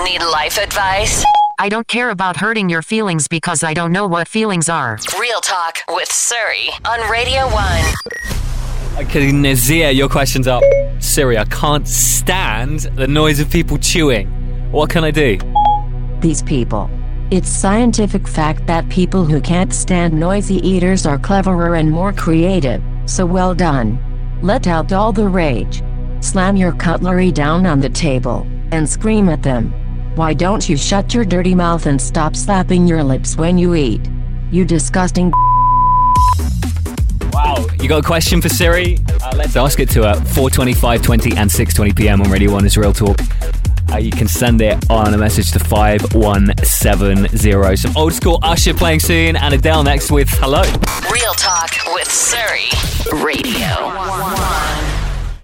Need life advice? I don't care about hurting your feelings because I don't know what feelings are. Real Talk with Surrey on Radio 1. Okay, Nazir, your question's up. Siri, I can't stand the noise of people chewing. What can I do? These people. It's scientific fact that people who can't stand noisy eaters are cleverer and more creative, so well done. Let out all the rage. Slam your cutlery down on the table, and scream at them. Why don't you shut your dirty mouth and stop slapping your lips when you eat? You disgusting. Wow, you got a question for Siri? Let's ask it to her. 4:20, 5:20 and 6:20 p.m. on Radio 1 is Real Talk. You can send it on a message to 5170. Some old school Usher playing soon, and Adele next with Hello. Real Talk with Surrey Radio 1.